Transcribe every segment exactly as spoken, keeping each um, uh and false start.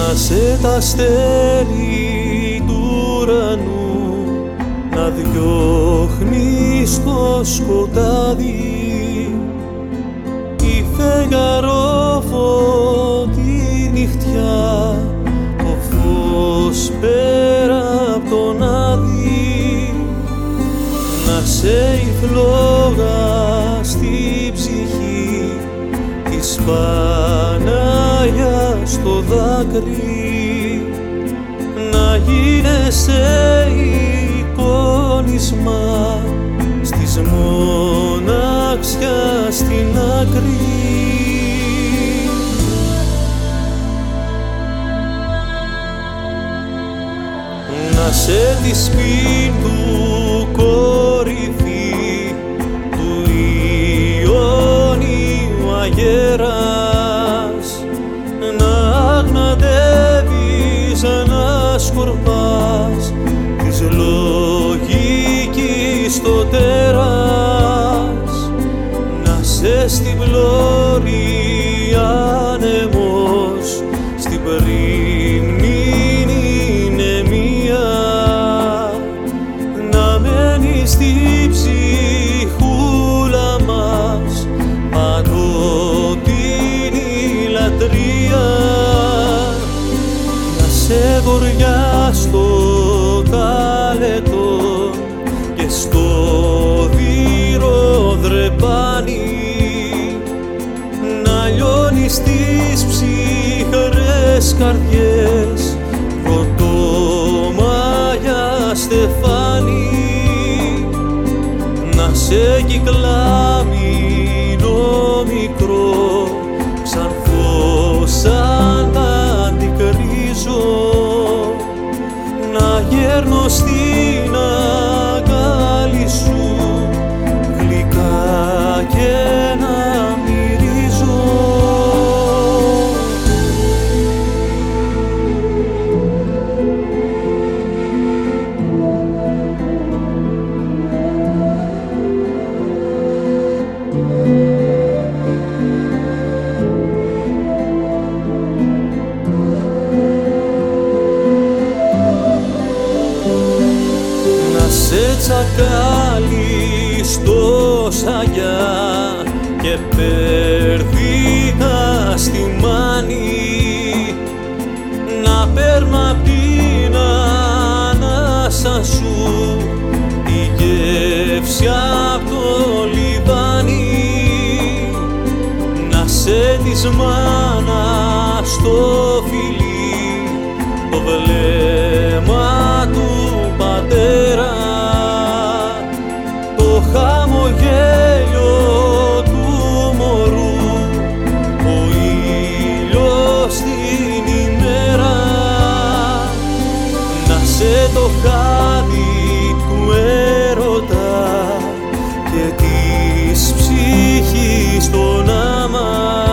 Να σε τα αστέρι του ουρανού να διώχνει στο σκοτάδι, η φεγγαρόφωτη νυχτιά, το φως πέρα απ' τον άδει. Να σε η φλόγα στη ψυχή της Παναγιάς στο δάκρυ, να γίνεσαι εικόνισμα στις μοναξιάς στην άκρη. Να σε τη σπίρτου κορυφή του Ιωνίου αγέρας, να αγναντεύεις, να σκορπάς της λογικής το τέρας, να σε στην πλώρη άνεμος, στην πριμνήνη νεμία, να μένει στη ψυχούλα μας παντοτινή λατρεία, να σε βοριά στο τάλετο και στο δίρο δρεπάνι, να λιώνει στις ψυχρές καρδιές πρωτομαγιά στεφάνι, να σε κυκλάμινο μικρό σαν φως σαν αντικρίζω, να γέρνω στην αγκάλι σου γλυκά και να μυρίζω. Σε τσακάλι στο σαγιά και περδίνα στη μάνη, να παίρνω απ' την ανάσα σου τη γεύση απ' το λιβάνι, να σε της μάνας στο φιλί το βλέμμα του πατέρα, το χαμογέλιο του μωρού, ο ήλιος την ημέρα, να σε το χάδι του έρωτα και της ψυχής τον άμα,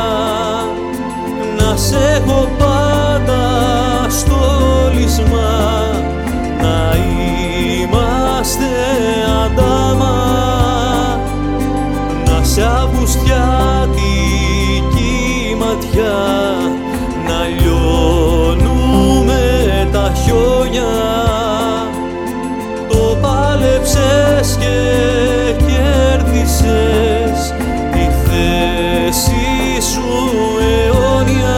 να σε έχω πάντα στο λυσμά, να είμαστε αντάμα, να σε αυγουστιάτικη ματιά, να λιώνουμε τα χιόνια, το πάλεψες και κέρδισες τη θέση σου αιώνια,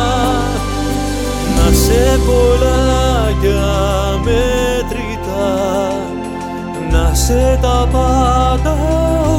να σε πολλά για μέτρητα, να σε τα πάντα